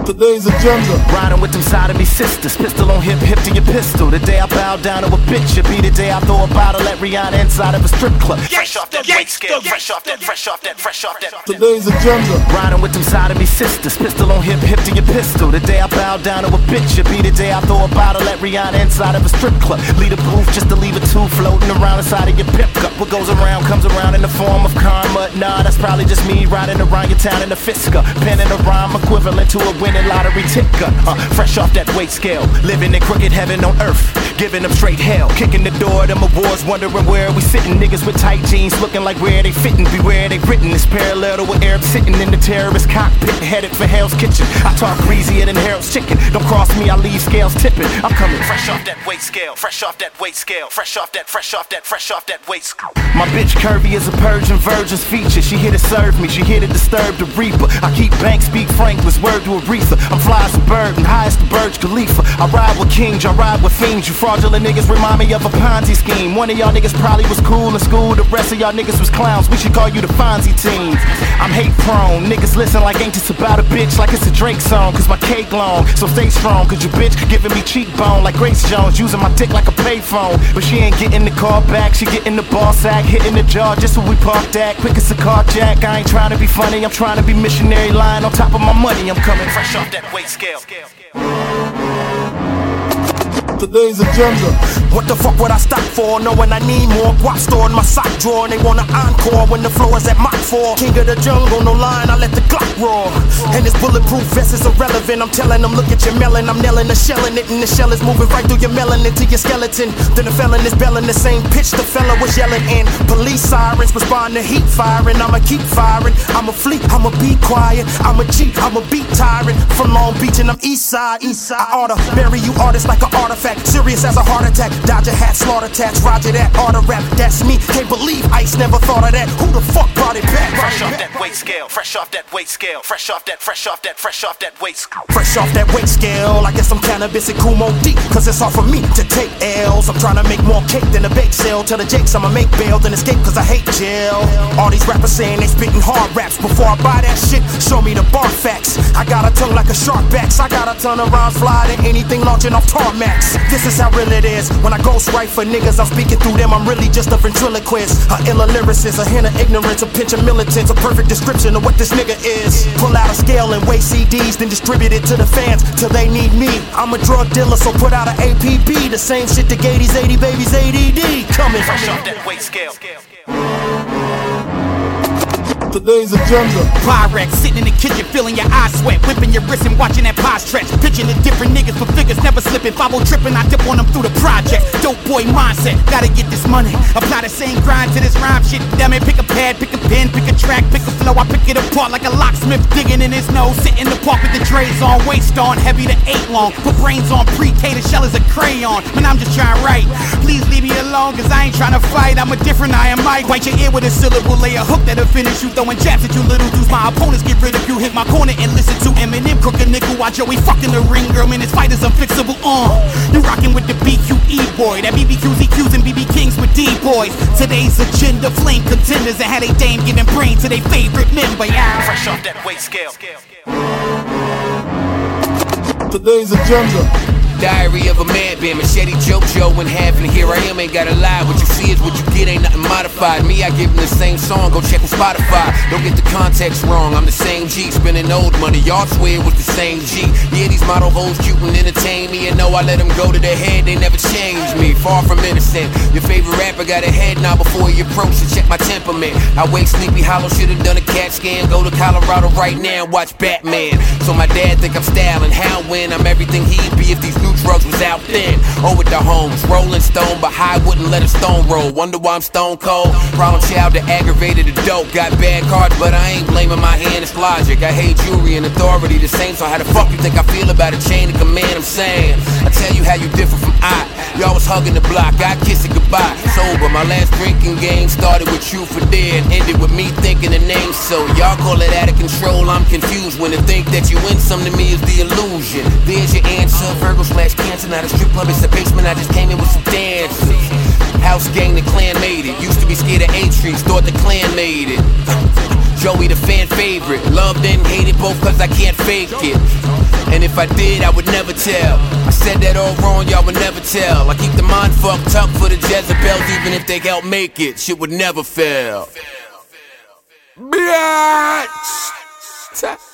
Today's agenda. Riding with them side of me sisters. Pistol on hip, hip to your pistol. The day I bow down to a bitch, it be the day I throw a bottle at Rihanna inside of a strip club. Fresh off that weight scale, fresh off that. Today's agenda. Riding with them side of me sisters. Pistol on hip, hip to your pistol. The day I bow down to a bitch, it be the day I throw a bottle at Rihanna inside of a strip club. Leave the booth just to leave a two floating around inside of your pip cup. What goes around comes around in the form of karma. Nah, that's probably just me riding around your town in a Fisker, penning a rhyme equivalent to a winning lottery ticker. Fresh off that weight scale, living in crooked heaven on earth, giving them straight hell, kicking the door of them awards, wondering where we sitting. Niggas with tight jeans looking like where they fitting, beware they written. It's parallel to what Arabs sitting in the terrorist cockpit, headed for Hell's Kitchen. I talk greasier than Harold's chicken. Don't cross me, I leave scales tipping. I'm coming fresh off that weight scale, fresh off that weight scale, fresh off that weight scale. My bitch curvy as a Persian virgin's feature. She here to serve me, she here to disturb the reaper. I keep Banks, speak Franklin's word to Aretha. I'm fly as a bird and high as the Burj Khalifa. I ride with kings, I ride with fiends. You fraudulent niggas remind me of a Ponzi scheme. One of y'all niggas probably was cool in school, the rest of y'all niggas was clowns. We should call you the Fonzie team. I'm hate prone, niggas listen like ain't just about a bitch, like it's a Drake song. Cause my cake long, so stay strong. Cause your bitch giving me cheekbone like Grace Jones, using my dick like a payphone. But she ain't getting the call back, she getting the ball sack, hitting the jaw just where we parked at. Quick as a carjack, I ain't trying to be funny, I'm trying to be missionary, lying on top of my money. I'm coming fresh off that weight scale. Today's agenda. What the fuck would I stop for, knowing I need more? Guap store in my sock drawer, and they want an encore when the floor is at Mach 4. King of the jungle, no line, I let the Glock roar. And this bulletproof vest is irrelevant. I'm telling them, look at your melon. I'm nailing the shell in it, and the shell is moving right through your melon into your skeleton. Then the felon is belling the same pitch the fella was yelling in. Police sirens respond to heat firing. I'ma keep firing, I'ma fleet, I'ma be quiet. I'm a G, I'm a beat tyrant. From Long Beach and I'm east side. I oughta bury you artists like an artifact. Serious as a heart attack, dodge a hat, slaughter tats, roger that, auto rap, that's me. Can't believe Ice never thought of that. Who the fuck brought it back? Fresh off that weight scale, fresh off that weight scale, fresh off that weight scale. Fresh off that weight scale, I get some cannabis and Kumo deep. Cause it's hard for me to take L's. I'm trying to make more cake than a bake sale. Tell the Jakes I'ma make bail, then escape cause I hate jail. All these rappers saying they spitting hard raps. Before I buy that shit, show me the bar facts. I got a tongue like a shark backs. I got a ton of rhymes fly than anything launching off tarmacs. This is how real it is. When I ghost write for niggas, I'm speaking through them. I'm really just a ventriloquist, a illa lyricist, a hint of ignorance, a pinch of militants, a perfect description of what this nigga is. Pull out a scale and weigh CDs, then distribute it to the fans till they need me. I'm a drug dealer, so put out an APB. The same shit the Gaties, 80 babies, ADD. Coming fresh off that weight scale. Today's agenda. Pyrex, sitting in the kitchen, feeling your eyes sweat, whipping your wrist and watching that pie stretch. Pitching the different niggas for figures, never slipping. 5-0 tripping, I dip on them through the project. Dope boy mindset, gotta get this money. Apply the same grind to this rhyme shit. Damn it, pick a pad, pick a pen, pick a track, pick a flow. I pick it apart like a locksmith, digging in his nose. Sit in the park with the trays on, waist on, heavy to 8 long. Put brains on pre-K, the shell is a crayon. Man, I'm just trying to write. Please leave me alone, cause I ain't trying to fight. I'm a different I am Mike. Bite your ear with a syllable, lay a hook that'll finish you. Throwing jabs at you little dudes. My opponents get rid of you. Hit my corner and listen to Eminem crook a nickel while Joey fucking the ring girl. Man, this fight is unfixable. You rocking with the BQE boy. That BBQs, EQs, and BB Kings with D-boys. Today's agenda, flame contenders, and had a dame giving brain to their favorite member. Yeah. Fresh off that weight scale. Today's agenda. Diary of a madman, machete choke Joe in half, and here I am, ain't gotta lie. What you see is what you get, ain't nothing modified. Me, I give them the same song, go check on Spotify. Don't get the context wrong, I'm the same G, spending old money, y'all swear it was the same G. Yeah, these model hoes cute and entertain me, and know I let them go to their head, they never changed me. Far from innocent, your favorite rapper got a head now before you approach to check my temperament. I wake Sleepy Hollow, should've done a CAT scan, go to Colorado right now, watch Batman. So my dad think I'm styling, how when I'm everything he'd be if these new drugs was out then. With the homes, Rolling Stone, but high wouldn't let a stone roll. Wonder why I'm stone cold. Problem child that aggravated the dope. Got bad cards, but I ain't blaming my hand, it's logic. I hate jewelry and authority the same, so how the fuck you think I feel about a chain of command? I'm saying, I tell you how you differ from I. Y'all was hugging the block, I kiss it goodbye. Sober, my last drinking game started with you for dear and ended with me thinking the name. So y'all call it out of control, I'm confused when they think that you win some. To me is the illusion. There's your answer, Virgo/Cancer. Not a strip club, it's a basement. I just came in with some dancers. House gang, the clan made it. Used to be scared of A-Trees, thought the clan made it. Joey the fan favorite. Loved and hated both cause I can't fake it. And if I did, I would never tell. I said that all wrong, y'all would never tell. I keep the mind fucked up for the Jezebels. Even if they help make it, shit would never fail. Bitch!